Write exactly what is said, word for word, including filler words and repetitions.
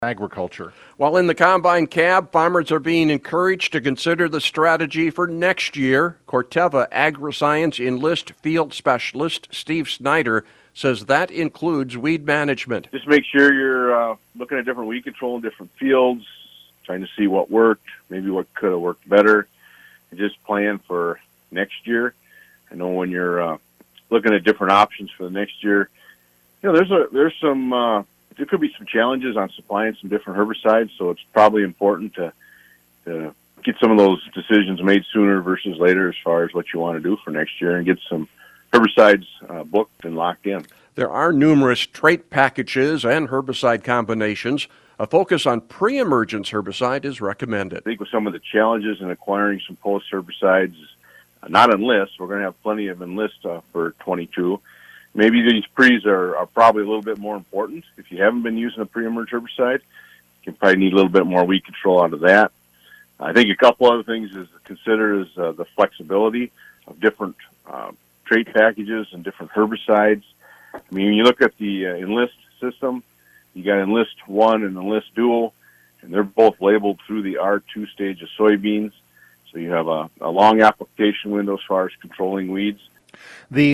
agriculture. While in the combine cab, farmers are being encouraged to consider the strategy for next year. Corteva AgriScience Enlist field specialist Steve Snyder says that includes weed management. Just make sure you're uh, looking at different weed control in different fields, trying to see what worked, maybe what could have worked better, and just plan for next year. I know when you're uh, looking at different options for the next year, you know, there's a there's some uh, there could be some challenges on supplying some different herbicides, so it's probably important to, to get some of those decisions made sooner versus later as far as what you want to do for next year and get some herbicides uh, booked and locked in. There are numerous trait packages and herbicide combinations. A focus on pre-emergence herbicide is recommended. I think with some of the challenges in acquiring some post herbicides, uh, not Enlist, we're going to have plenty of Enlist uh, for twenty-two. Maybe these pre's are, are probably a little bit more important. If you haven't been using a pre-emerge herbicide, you probably need a little bit more weed control out of that. I think a couple other things is to consider is uh, the flexibility of different uh, trait packages and different herbicides. I mean, when you look at the uh, Enlist system, you got Enlist one and Enlist Dual, and they're both labeled through the R two stage of soybeans. So you have a, a long application window as far as controlling weeds. The